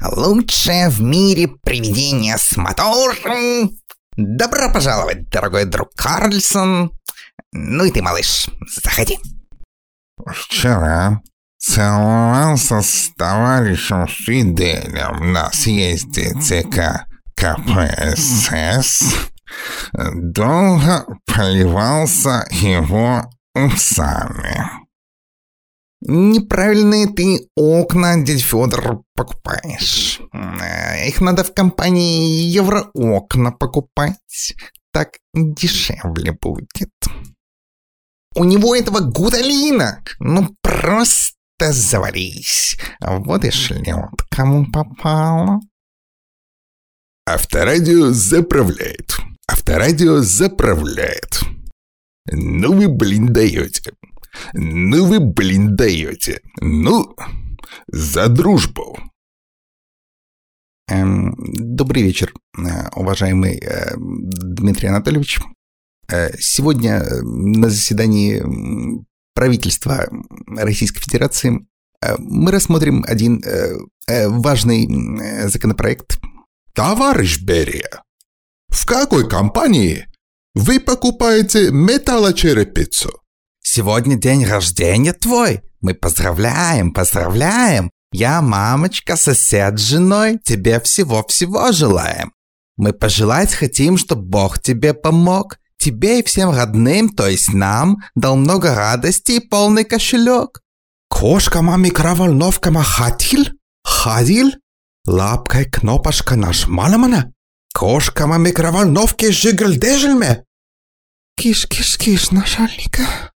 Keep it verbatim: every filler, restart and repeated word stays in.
Лучшее в мире привидение с мотором. Добро пожаловать, дорогой друг Карлсон. Ну и ты, малыш, заходи. Вчера целовался с товарищем Фиделем на съезде ЦК КПСС. Долго поливался его усами. Неправильные ты окна, дядь Федор, покупаешь. Их надо в компании Евроокна покупать. Так дешевле будет. У него этого гуталина, ну просто завались. Вот и шлет, кому попало. Авторадио заправляет. Авторадио заправляет. Ну вы, блин, даете. Ну вы, блин, даете. Ну, за дружбу. Эм, добрый вечер, уважаемый э, Дмитрий Анатольевич. Э, сегодня на заседании правительства Российской Федерации э, мы рассмотрим один э, э, важный э, законопроект. Товарищ Берия, в какой компании вы покупаете металлочерепицу? Сегодня день рождения твой. Мы поздравляем, поздравляем. Я, мамочка, сосед с женой, тебе всего-всего желаем. Мы пожелать хотим, чтобы Бог тебе помог. Тебе и всем родным, то есть нам, дал много радости и полный кошелек. Кошкама микроволновкама хатил? Ходил? Лапкой кнопочка нажмала мана? Кошкама микроволновки жигл-дежельме? Киш-киш-киш, начальника.